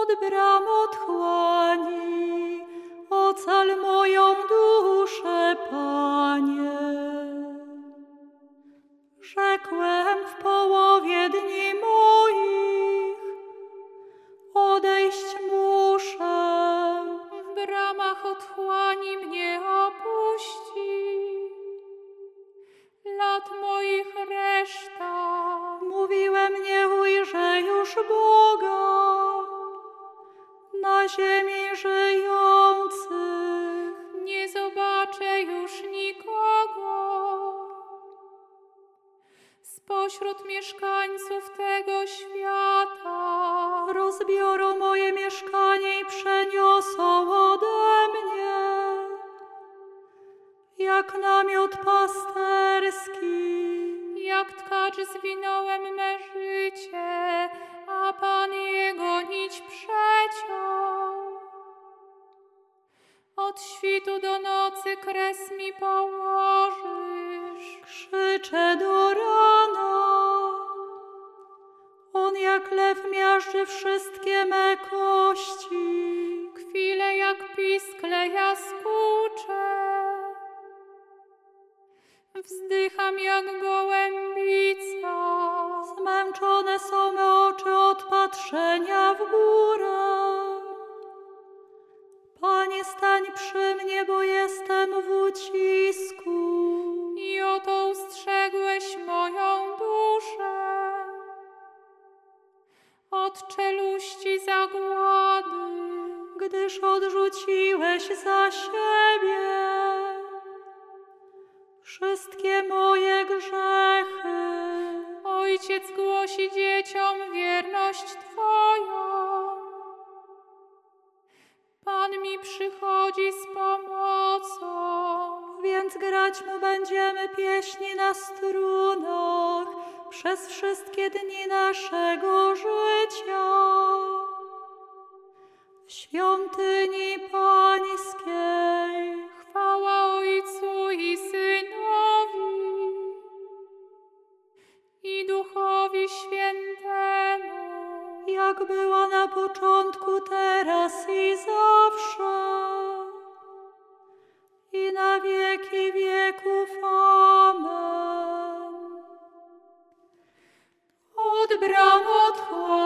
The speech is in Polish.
Od bram otchłani ocal moją duszę, Panie. Rzekłem w połowie dni moich, odejść muszę. W bramach otchłani mnie opuści, lat moich reszta. Mówiłem, nie ujrzę już Boga na ziemi żyjących. Nie zobaczę już nikogo spośród mieszkańców tego świata. Rozbiorą moje mieszkanie i przeniosą ode mnie, jak namiot pasterski. Jak tkacz zwinąłem me życie, a Pan jego nić przeciął. Od świtu do nocy kres mi położysz. Krzyczę do rana, on jak lew miażdży wszystkie me kości. Chwilę jak piskle jaskucze, wzdycham jak gołębica. Zmęczone są me oczy od patrzenia w górę. Panie, stań przy mnie, bo jestem w ucisku. I oto ustrzegłeś moją duszę od czeluści zagłady. Gdyż odrzuciłeś za siebie wszystkie moje grzechy. Ojciec głosi dzieciom wierność Twoją. Pan mi przychodzi z pomocą. Więc grać mu będziemy pieśni na strunach przez wszystkie dni naszego życia. W świątyni Pańskiej Chwała Ojcu i Synowi i Duchowi Świętemu, jak była na początku, teraz i zawsze, i na wieki wieków. Amen. Od bram otchłani